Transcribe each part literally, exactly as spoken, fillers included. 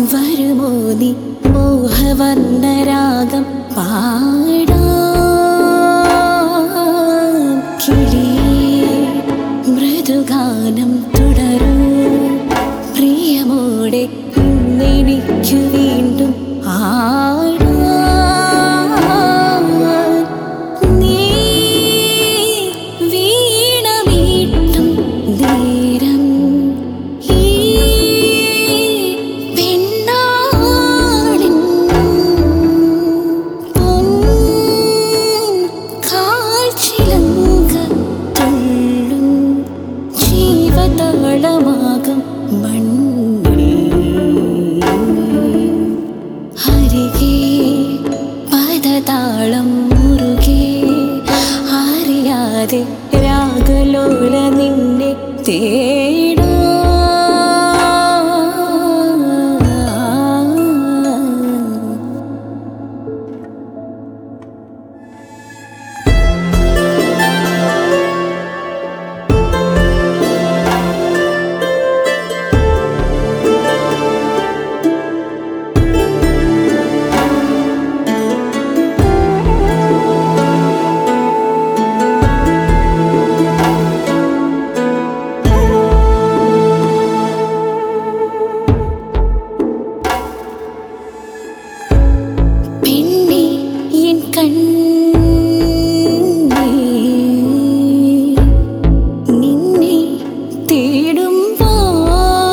വരുമോ നീ മോഹവർണ്ണരാഗം പാടാൻ കിളിയേ മൃദുഗാനം തുടരൂ പ്രിയമോടെ ഇന്നെനിക്കു വീണ്ടും ആടാൻ നീ വീണമീട്ടും നേരം ഈ പെണ്ണാളിൻ പൊൻകാൽച്ചിലങ്ക തുള്ളും ജീവതാളമാകും മണ്ണിൽ അരികെ പദതാളം മുറുകെ അറിയാതെ രാഗലോല നിന്നെ തേടാ നിന്നെ തേടുമ്പോൾ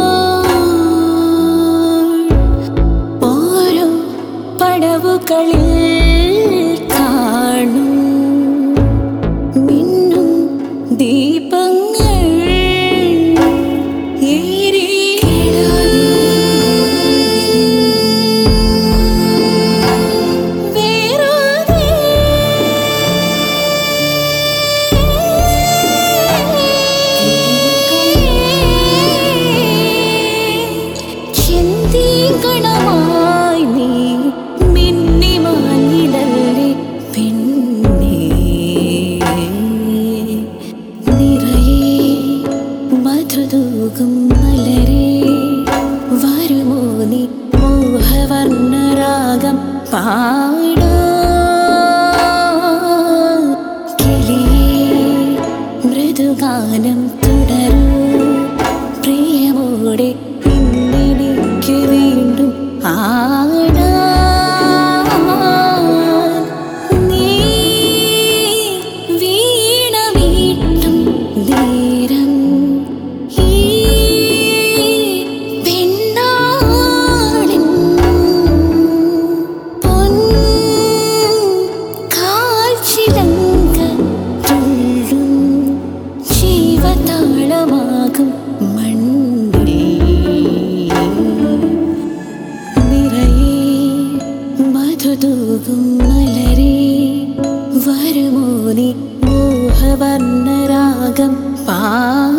ഓരോ പടവുകളിൽ കാണും മിന്നും ദീപങ്ങൾ ഗണമായി നീ മിന്നി മാഞ്ഞിടല്ലേ പെണ്ണേ നിറയെ മധുതൂകും മലരെ വരുമോ നീ മോഹവർണ്ണരാഗം പാടാൻ കിളിയേ മൃദുഗാനം തുടരൂ പ്രിയമോടെ ഇന്നെനിക്കു വീണ്ടും ആടാൻ നീ വീണമീട്ടും നേരം ഈ പെണ്ണാളിൻ പൊൻകാൽച്ചിലങ്ക തുള്ളും ജീവതാളമാകും മണ്ണിൽ നിറയെ മധുതൂകും മലരെ വരുമോ നീ മോഹവർണ്ണരാഗം പാ